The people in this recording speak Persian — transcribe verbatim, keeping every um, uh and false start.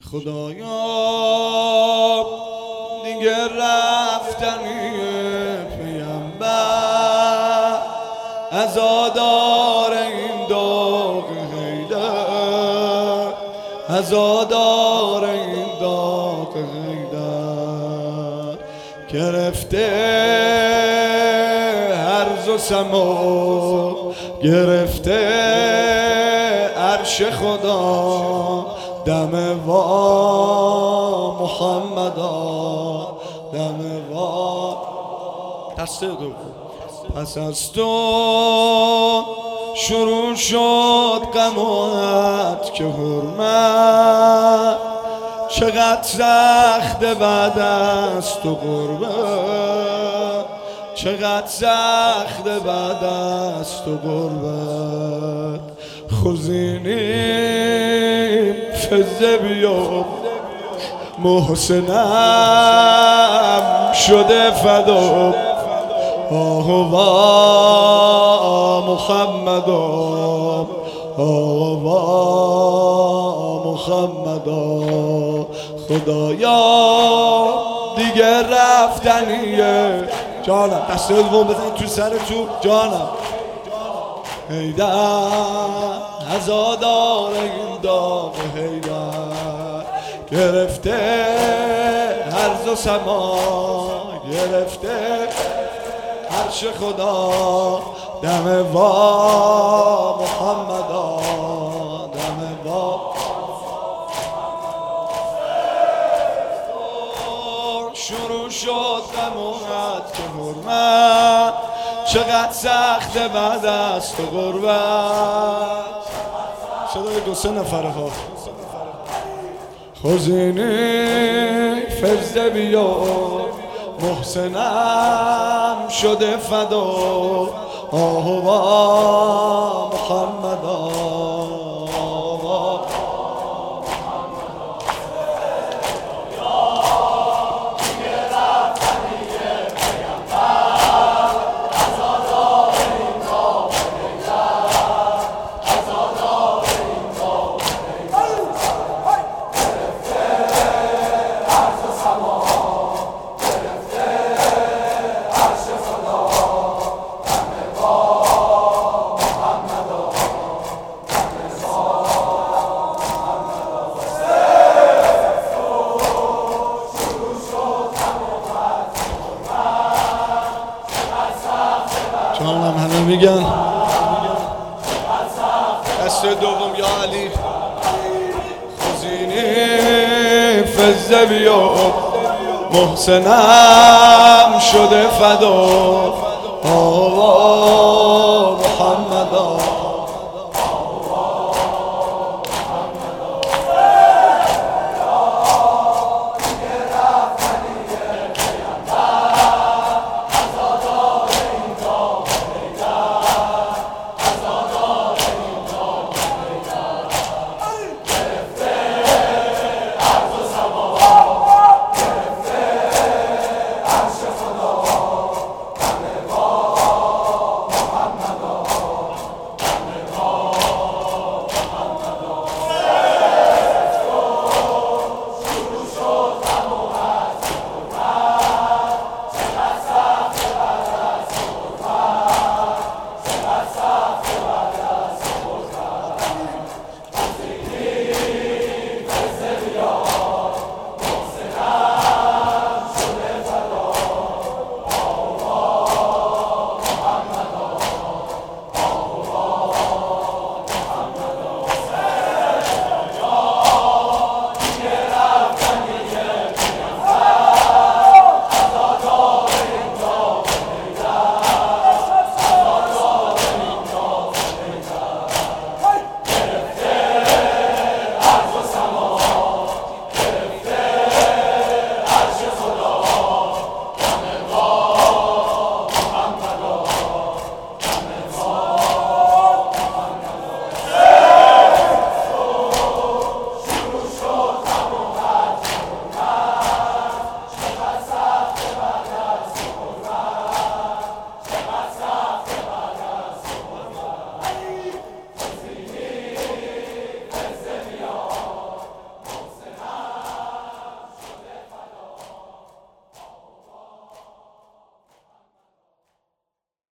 خدایا دیگه رفتنی پیامبر عزادار این داغ حیدر، عزادار این داغ حیدر، گرفته عرض و سما، گرفته عرش خدا، دم وا محمدا، دم وا. دسته دو پس از تو شروع شد غمات که حرمت، چقدر سخت بعد از تو غربت، چقدر سخت بعد از تو غربت. خزینیم فزه بیا محسنم شده فدا، آوا محمدا، آوا محمدا. خدایا دیگه رفتنیه جانم، دست دوم بزنید تو سر تو جانم. حیدر عزادار این داغ حیدر، گرفته عرض و سما، گرفته عرش خدا، دم وا محمدا، دم وا. شروع شد غمات که حرمت، چقدر سخت بعد از تو غربت. صدای دو سه نفره ها. خزینه فزده بیا محسنم شده فدا، آوا محمدا، آوا. جانم همه میگن دست دوم یا علی. خزینه فزه بیا محسنم شده فدا، آوا محمدا.